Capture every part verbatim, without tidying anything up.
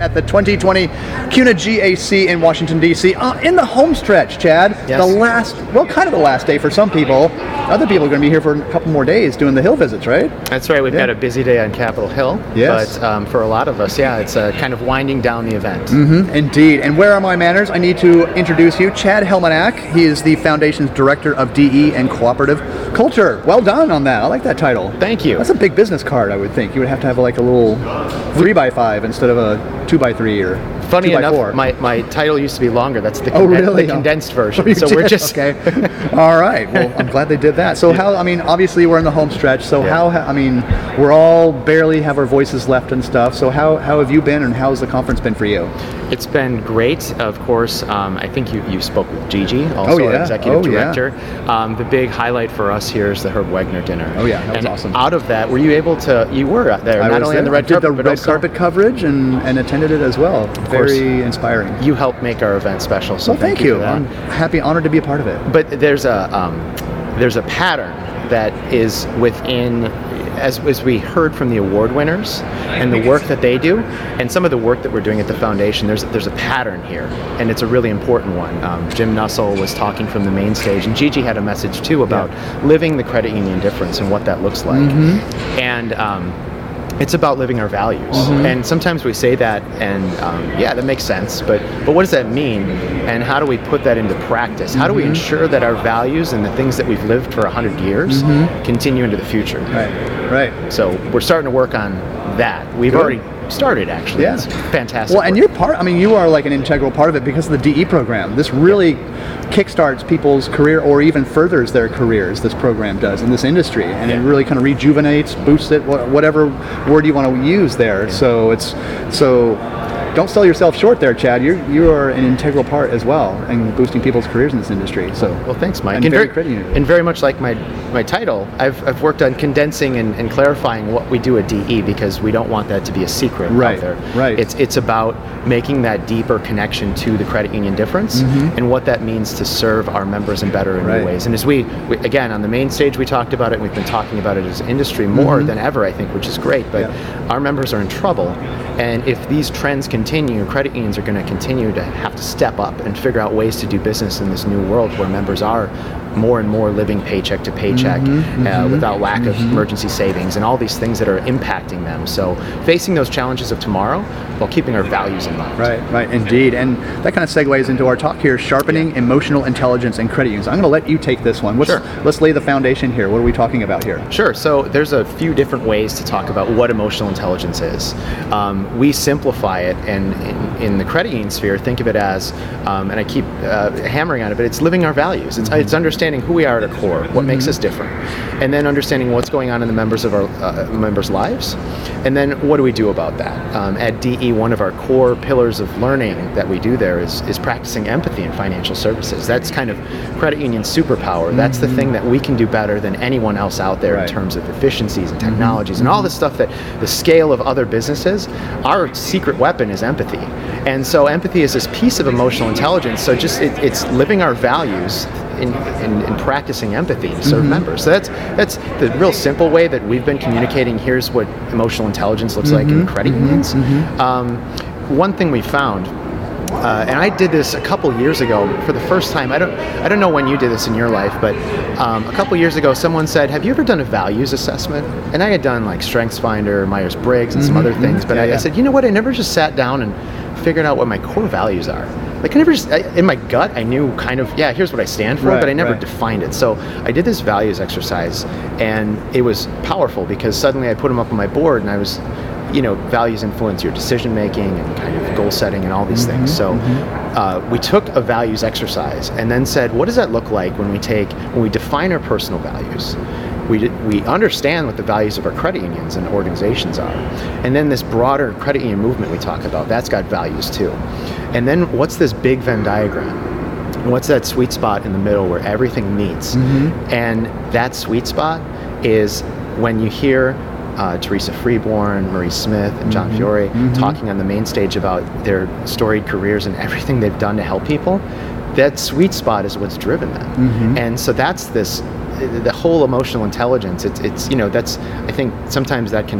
at the twenty twenty CUNA G A C in Washington, D C Uh, in the home stretch, Chad. Yes. The last, well, kind of the last day for some people. Other people are going to be here for a couple more days doing the hill visits, right? That's right. We've Yeah. got a busy day on Capitol Hill. Yes. But um, for a lot of us, yeah, it's uh, kind of winding down the event. Mm-hmm, indeed. And where are my manners? I need to introduce you, Chad Helmanack. He is the Foundation's Director of D E and Cooperative Culture. Well done on that. I like that title. Thank you. That's a big business card, I would think. You would have to have like a little three by five instead of a two by three or Funny two by enough, four. my, my title used to be longer. That's the, Oh, conden- really? the condensed Oh, version. you so did? we're just okay. All right. Well, I'm glad they did that. So how? I mean, obviously we're in the home stretch. So Yeah. how? I mean, we're all barely have our voices left and stuff. So how how have you been, and how's the conference been for you? It's been great. Of course, um, I think you, you spoke with Gigi, also Oh, yeah. our executive Oh, yeah. director. Um, the big highlight for us here is the Herb Wegner dinner. Oh, yeah, that was and awesome. Out of that, were you able to? You were out there, I not was only on the there. red I did carpet, the but red also carpet coverage and, and attended it as well. course. Very inspiring. you helped make our event special. So Well, thank, you. you. for that. I'm happy, honored to be a part of it. But there's a um, there's a pattern that is within, as, as we heard from the award winners and the work that they do, and some of the work that we're doing at the foundation. There's there's a pattern here, and it's a really important one. Um, Jim Nussel was talking from the main stage, and Gigi had a message too about living the credit union difference and what that looks like, Mm-hmm. and. Um, It's about living our values, Mm-hmm. and sometimes we say that, and um, yeah, that makes sense. But but what does that mean, and how do we put that into practice? How do we Mm-hmm. ensure that our values and the things that we've lived for a hundred years continue into the future? Right. Right. So we're starting to work on that. We've Good. already started, actually. Yeah. It's fantastic. Well, and work. you're part. I mean, you are like an integral part of it because of the D E program. This really kickstarts people's career, or even furthers their careers. This program does in this industry, and it Yeah. really kind of rejuvenates, boosts it, wha- whatever word you want to use there. So it's so. Don't sell yourself short there, Chad. You you are an integral part as well in boosting people's careers in this industry. So Well, thanks, Mike. And And very very, credit union. and very much like my my title, I've I've worked on condensing and, and clarifying what we do at D E, because we don't want that to be a secret Right, out there. right. It's it's about making that deeper connection to the credit union difference and what that means to serve our members in better and Mm-hmm. Right. new ways. And as we, we again on the main stage we talked about it, and we've been talking about it as an industry more than ever, I think, which is great. But Mm-hmm. Yeah. our members are in trouble, and if these trends continue, credit unions are going to continue to have to step up and figure out ways to do business in this new world where members are more and more living paycheck to paycheck uh, without lack of emergency savings and all these things that are impacting them. So facing those challenges of tomorrow while keeping our values in mind. Right, right, indeed. And that kind of segues into our talk here, sharpening emotional intelligence in credit unions. I'm going to let you take this one. Let's, Sure. let's lay the foundation here. What are we talking about here? Sure. So there's a few different ways to talk about what emotional intelligence is. Um, we simplify it, and in, in the credit union sphere, think of it as, um, and I keep uh, hammering on it, but it's living our values. It's, it's understanding who we are at our core, what makes us different, and then understanding what's going on in the members of our uh, members' lives, and then what do we do about that? Um, at D E, one of our core pillars of learning that we do there is is practicing empathy in financial services. That's kind of credit union superpower. That's the thing that we can do better than anyone else out there Right. in terms of efficiencies and technologies and all the stuff that the scale of other businesses. Our secret weapon is empathy, and so empathy is this piece of emotional intelligence. So just it, it's living our values in, in, in practicing empathy to serve members. So that's that's the real simple way that we've been communicating. Here's what emotional intelligence looks like in credit unions. Um, one thing we found, uh, and I did this a couple years ago for the first time. I don't I don't know when you did this in your life, but um, a couple years ago, someone said, "Have you ever done a values assessment?" And I had done like StrengthsFinder, Myers-Briggs, and some other things. But Yeah, I, yeah. I said, you know what? I never just sat down and figured out what my core values are. Like I never just, I, in my gut, I knew kind of, yeah, here's what I stand for, Right, but I never right. defined it. So I did this values exercise, and it was powerful because suddenly I put them up on my board, and I was, you know, values influence your decision making and kind of goal setting and all these Mm-hmm, things. So uh, we took a values exercise and then said, what does that look like when we take, when we define our personal values? We, d- we understand what the values of our credit unions and organizations are. And then this broader credit union movement we talk about, that's got values too. And then what's this big Venn diagram? What's that sweet spot in the middle where everything meets? And that sweet spot is when you hear uh, Teresa Freeborn, Marie Smith, and John Fiore talking on the main stage about their storied careers and everything they've done to help people. That sweet spot is what's driven them. And so that's this, the whole emotional intelligence. It's, it's, you know, that's, I think sometimes that can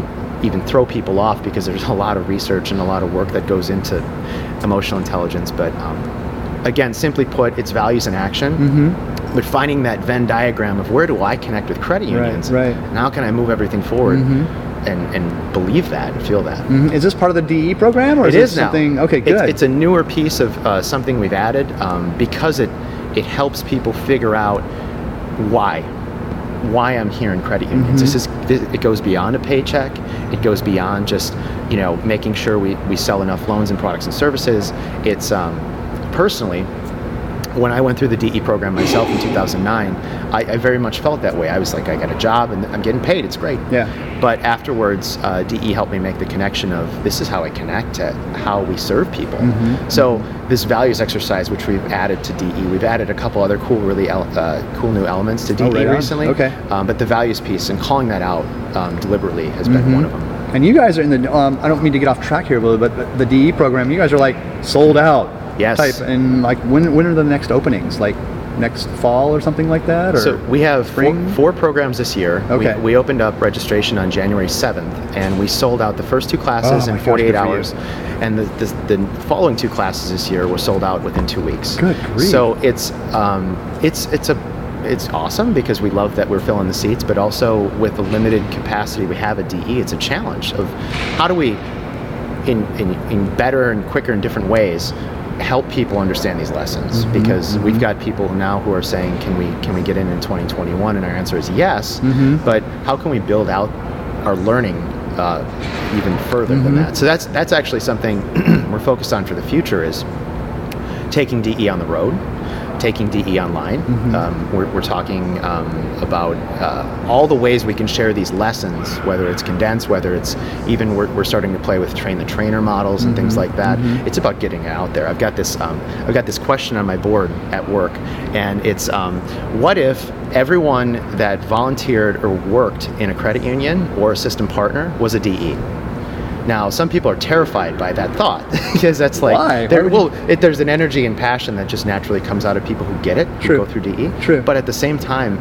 even throw people off because there's a lot of research and a lot of work that goes into emotional intelligence. But um, again, simply put, it's values in action. Mm-hmm. But finding that Venn diagram of where do I connect with credit unions, right. and how can I move everything forward, mm-hmm. and, and believe that and feel that. Mm-hmm. Is this part of the D E program, or It is is it something? now. Okay, good. It's, it's a newer piece of uh, something we've added um, because it it helps people figure out why why I'm here in credit unions. Mm-hmm. This is this, it goes beyond a paycheck. It goes beyond just you know making sure we, we sell enough loans and products and services. It's um, personally, when I went through the D E program myself in two thousand nine, I, I very much felt that way. I was like, I got a job and I'm getting paid. It's great. Yeah. But afterwards, uh, D E helped me make the connection of this is how I connect to how we serve people. Mm-hmm. So this values exercise, which we've added to D E, we've added a couple other cool, really el- uh, cool new elements to D E Oh, right on. recently. Okay. Um, but the values piece and calling that out um, deliberately has been Mm-hmm. one of them. And you guys are in the, um, I don't mean to get off track here, Will, but the D E program, you guys are like sold out. Yes. Type. And like, when when are the next openings? Like next fall or something like that? Or So we have four, spring? four programs this year. Okay. We, we opened up registration on January seventh, and we sold out the first two classes Oh in my gosh, forty-eight good for you. hours. And the, the, the following two classes this year were sold out within two weeks. Good grief. So it's um, it's it's a it's awesome because we love that we're filling the seats, but also with the limited capacity we have at D E, it's a challenge of how do we, in in, in better and quicker and different ways, help people understand these lessons. Mm-hmm, Because mm-hmm. we've got people now who are saying, can we can we get in in twenty twenty-one? And our answer is yes. Mm-hmm. But how can we build out our learning uh, even further Mm-hmm. than that? So that's that's actually something we're focused on for the future, is taking D E on the road, taking D E online. Mm-hmm. Um, we're, we're talking um, about uh, all the ways we can share these lessons, whether it's condensed, whether it's even we're, we're starting to play with train the trainer models and things like that. Mhm. It's about getting it out there. I've got this um, I've got this question on my board at work, and it's um, what if everyone that volunteered or worked in a credit union or a system partner was a D E? Now, some people are terrified by that thought because that's like, Why? there- Why would you- well, it, there's an energy and passion that just naturally comes out of people who get it, who True. go through D E. True. But at the same time,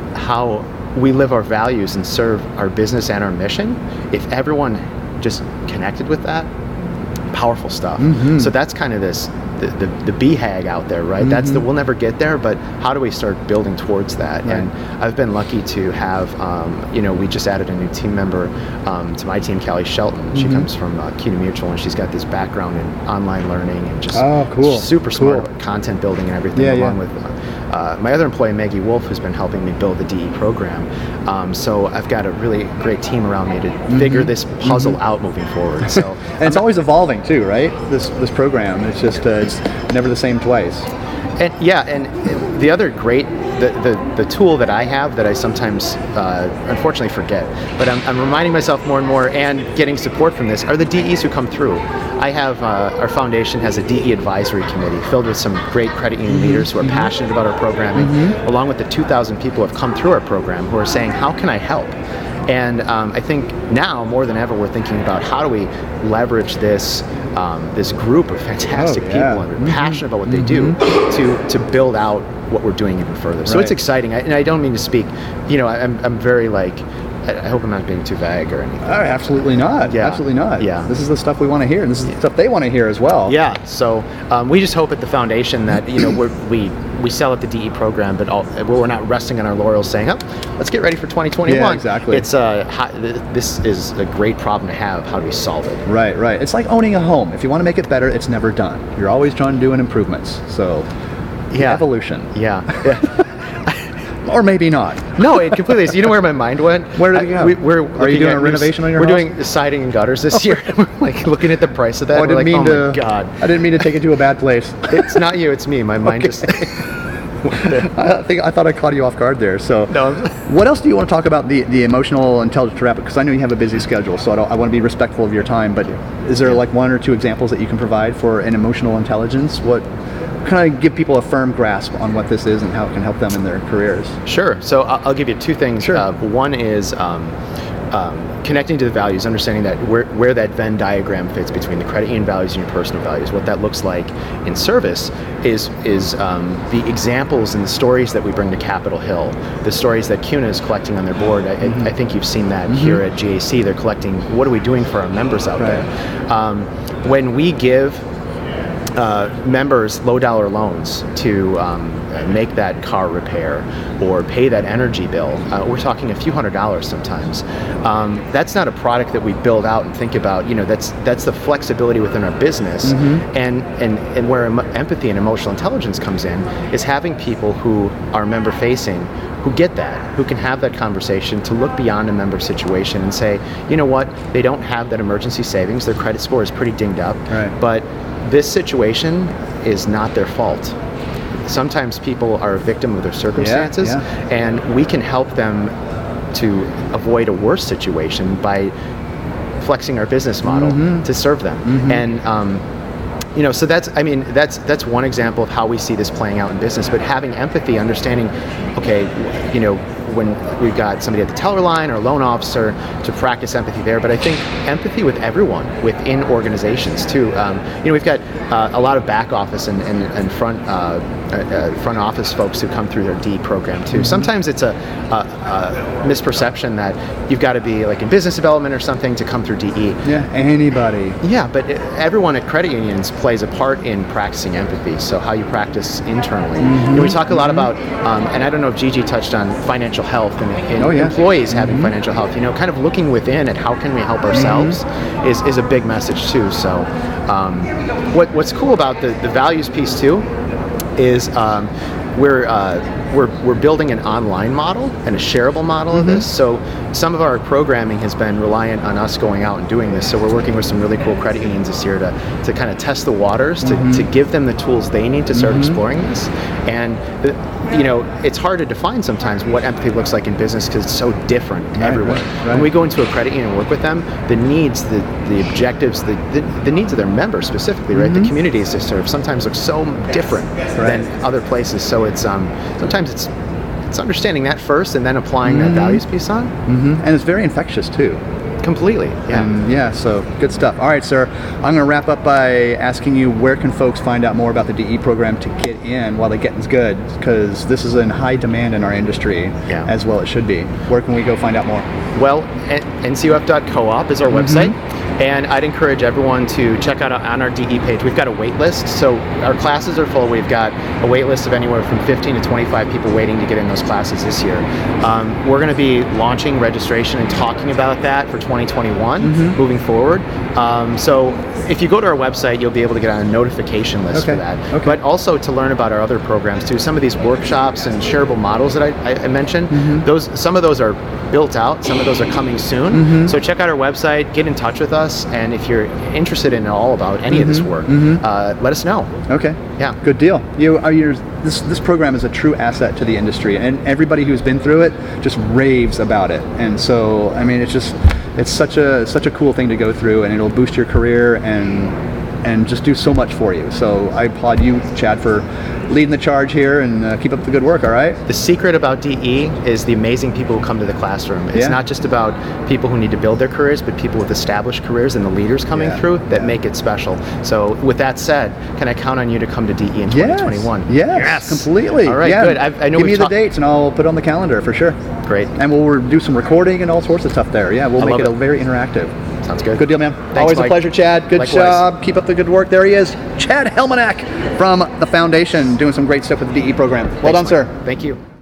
how we live our values and serve our business and our mission, if everyone just connected with that, powerful stuff. Mhm. So that's kind of this, the, the, the B HAG out there, right? That's the, Mhm. we'll never get there, but how do we start building towards that? Right. And I've been lucky to have, um, you know, we just added a new team member um, to my team, Callie Shelton. She Mhm. comes from uh, CUNA Mutual, and she's got this background in online learning and just Oh, cool. super smart Cool. about content building and everything, Yeah, along yeah. with uh, uh, my other employee, Maggie Wolf, who's been helping me build the D E program. Um, so I've got a really great team around me to figure Mhm. this puzzle out moving forward. So And it's always evolving too, right? This this program. It's just uh, it's never the same twice. And yeah, and the other great, the, the, the tool that I have that I sometimes uh, unfortunately forget, but I'm, I'm reminding myself more and more and getting support from this, are the D Es who come through. I have, uh, our foundation has a D E advisory committee filled with some great credit union leaders who are passionate about our programming, along with the two thousand people who have come through our program who are saying, how can I help? And um, I think now more than ever we're thinking about how do we leverage this um, this group of fantastic Oh, yeah. people and are Mhm. passionate about what they do to to build out what we're doing even further. So Right. it's exciting. I, and I don't mean to speak, you know, I'm I'm very like, I, I hope I'm not being too vague or anything. Oh, absolutely not. Yeah. Absolutely not. Yeah. This is the stuff we want to hear, and this is the stuff they want to hear as well. Yeah. So um, we just hope at the foundation that you know we're, we we sell at the D E program, but all, we're not resting on our laurels, saying, "Oh, let's get ready for twenty twenty-one." Yeah, exactly. It's uh, how, th- this is a great problem to have. How do we solve it? Right, right. It's like owning a home. If you want to make it better, it's never done. You're always trying to do an improvements. So, Yeah. evolution. Yeah. yeah. Or maybe not. No, it completely is. You know where my mind went? Where did it I- go? We, we're Are you looking doing at a new- renovation on your We're house? doing siding and gutters this year. We're like looking at the price of that. Oh, I and we're didn't like, mean oh to. my god. I didn't mean to take it to a bad place. It's not you, it's me. My mind Okay. just. I think I thought I caught you off guard there. So, No. what else do you want to talk about the the emotional intelligence wrap? Because I know you have a busy schedule, so I, don't, I want to be respectful of your time. But is there like one or two examples that you can provide for an emotional intelligence? What kind of give people a firm grasp on what this is and how it can help them in their careers? Sure. So I'll, I'll give you two things. Sure. Uh, one is um, um, connecting to the values, understanding that where, where that Venn diagram fits between the credit union values and your personal values, what that looks like in service is is um, the examples and the stories that we bring to Capitol Hill, the stories that CUNA is collecting on their board. I, mm-hmm. I think you've seen that mm-hmm. here at G A C. They're collecting, what are we doing for our members out right. there? Um, when we give Uh, members low dollar loans to um, make that car repair or pay that energy bill, uh, we're talking a few hundred dollars sometimes. Um, that's not a product that we build out and think about. You know, that's that's the flexibility within our business, mm-hmm. and and and where em- empathy and emotional intelligence comes in is having people who are member facing, who get that, who can have that conversation to look beyond a member situation and say, you know what, they don't have that emergency savings, their credit score is pretty dinged up, right. but this situation is not their fault. Sometimes people are a victim of their circumstances, yeah, yeah. and we can help them to avoid a worse situation by flexing our business model mm-hmm. to serve them. Mm-hmm. And um, you know, so that's, I mean, that's that's one example of how we see this playing out in business. But having empathy, understanding, okay, you know, when we've got somebody at the teller line or a loan officer, to practice empathy there. But I think empathy with everyone within organizations too. Um, you know, we've got uh, a lot of back office and, and, and front uh, uh, front office folks who come through their D program too. Sometimes it's a, a, a misperception that you've got to be like in business development or something to come through D E. Yeah, anybody. Yeah, but everyone at credit unions plays a part in practicing empathy. So how you practice internally. Mm-hmm. You know, we talk a lot mm-hmm. about, um, and I don't know if Gigi touched on financial health and, and oh, yeah. employees having mm-hmm. financial health. You know, kind of looking within at how can we help ourselves mm-hmm. is, is a big message too. So um, what what's cool about the, the values piece too is um, we're uh, we're we're building an online model and a shareable model mm-hmm. of this. So some of our programming has been reliant on us going out and doing this. So we're working with some really cool credit unions this year to to kind of test the waters, to, mm-hmm. to give them the tools they need to start mm-hmm. exploring this. And the, you know, it's hard to define sometimes what empathy looks like in business because it's so different right, everywhere. Right, right. When we go into a credit union and work with them, the needs, the the objectives, the the, the needs of their members specifically, right? Mm-hmm. The communities they serve sometimes look so different right. than other places. So it's um sometimes it's it's understanding that first and then applying mm-hmm. that values piece on. Mm-hmm. And it's very infectious too. Completely, yeah. And yeah, so good stuff. All right, sir. I'm going to wrap up by asking you, where can folks find out more about the D E program to get in while the getting's good? Because this is in high demand in our industry, yeah. as well it should be. Where can we go find out more? Well, N C U F dot coop is our mm-hmm. website, and I'd encourage everyone to check out on our D E page. We've got a wait list, so our classes are full. We've got a wait list of anywhere from fifteen to twenty-five people waiting to get in those classes this year. Um, we're going to be launching registration and talking about that for twenty twenty-one mm-hmm. moving forward. Um, so if you go to our website, you'll be able to get on a notification list okay. for that. Okay. But also to learn about our other programs too. Some of these workshops and shareable models that I, I, I mentioned, mm-hmm. those some of those are built out. Some of those are coming soon. Mm-hmm. So check out our website, get in touch with us, and if you're interested in all about any mm-hmm. of this work, mm-hmm. uh, let us know. Okay. Yeah. Good deal. You are your this this program is a true asset to the industry, and everybody who's been through it just raves about it. And so, I mean, it's just it's such a such a cool thing to go through, and it'll boost your career and and just do so much for you. So I applaud you, Chad, for leading the charge here, and uh, keep up the good work, all right? The secret about D E is the amazing people who come to the classroom. It's yeah. not just about people who need to build their careers, but people with established careers and the leaders coming yeah. through that yeah. make it special. So with that said, can I count on you to come to D E in twenty twenty-one? Yes, yes, yes. completely. All right, yeah. good. I've, I know Give me ta- the dates, and I'll put it on the calendar for sure. Great. And we'll re- do some recording and all sorts of stuff there. Yeah, we'll I make it, it a very interactive. Sounds good. Good deal, man. Thanks, Always Mike. a pleasure, Chad. Good Likewise. job. Keep up the good work. There he is, Chad Helmanack from the Foundation, doing some great stuff with the D E program. Well Thanks, done, Mike. sir. Thank you.